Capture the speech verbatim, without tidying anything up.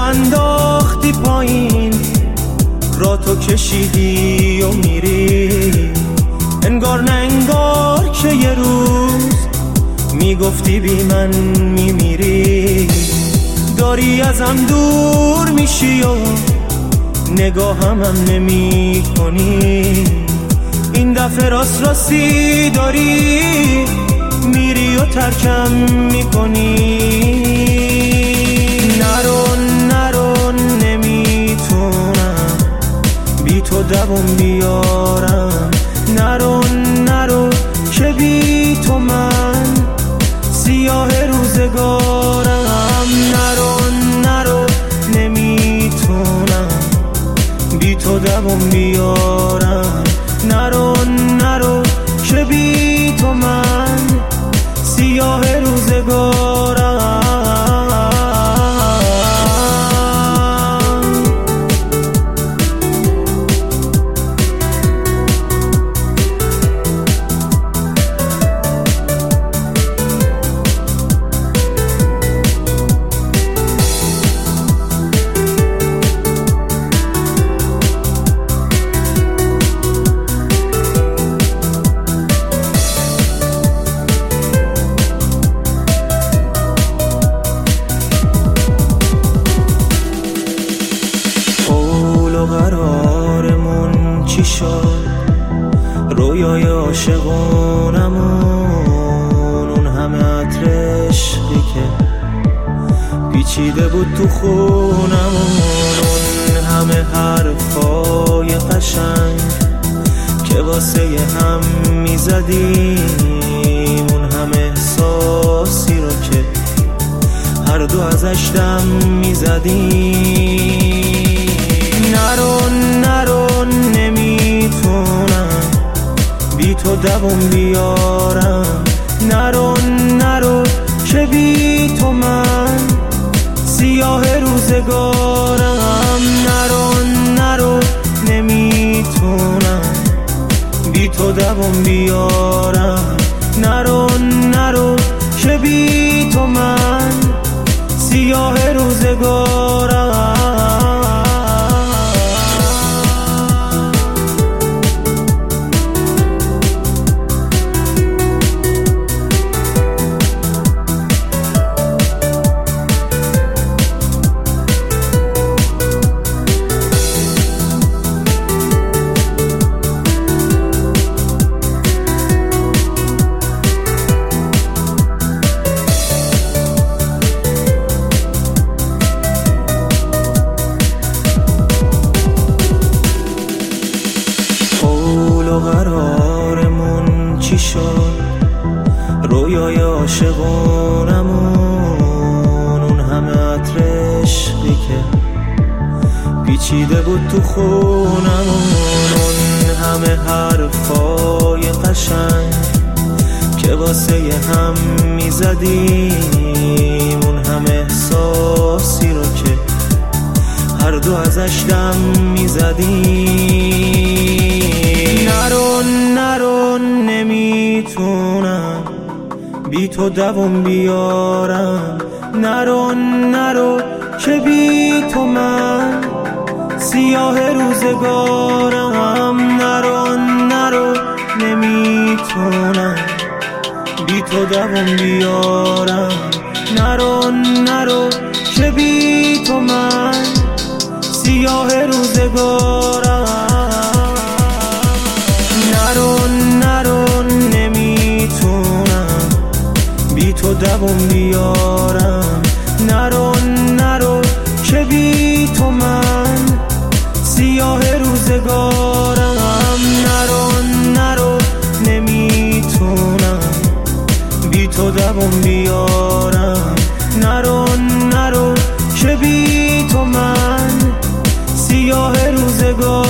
انداختی پایین، را تو کشیدی و میری، انگار نه انگار که یه روز میگفتی بی من میمیری. داری ازم دور میشی و نگاهم هم نمی کنی، این دفعه راست راستی داری میری و ترکم میکنی. نرو نرو نمیتونم بی تو دوام بیارم، نرو نرو که بی تو من سیاه روزگارم. نرو نرو نمیتونم بی تو دوام بیارم، نرو نرو که بی تو من سیاه روزگارم. قرارمون چی شد؟ رویای عاشقونمون، اون همه عطر عشقی که پیچیده بود تو خونمون، اون همه حرفای قشنگ که واسه هم میزدیم، اون همه احساسی رو که هر دو ازش دم میزدیم. نرو نرو نمیتونم بی تو دوام بیارم، نرو نرو که بی تو من سیاه روزگارم. نرو نرو نمیتونم بی تو دوام بیارم، نرو نرو که بی تو من سیاه روزگارم. قرارمون چی شد؟ رویای عاشقونمون، اون همه عطر عشقی که پیچیده بود تو خونمون، اون همه حرفای قشنگ که واسه هم میزدیم، اون همه احساسی رو که هر دو ازش دم میزدیم. نرو نرو نمیتونم بی تو دوام بیارم، نرو نرو که بی تو من سیاه روزگارم. نرو نرو نمیتونم بی تو دوام بیارم، نرو نرو که بی تو من سیاه روزگارم. نرو نرو نمیتونم بی تو دوام بیارم، نرو نرو که بی تو من سیاه روزگارم. نرو نرو نمیتونم بی تو دوام بیارم، نرو نرو که بی تو من سیاه روزگارم.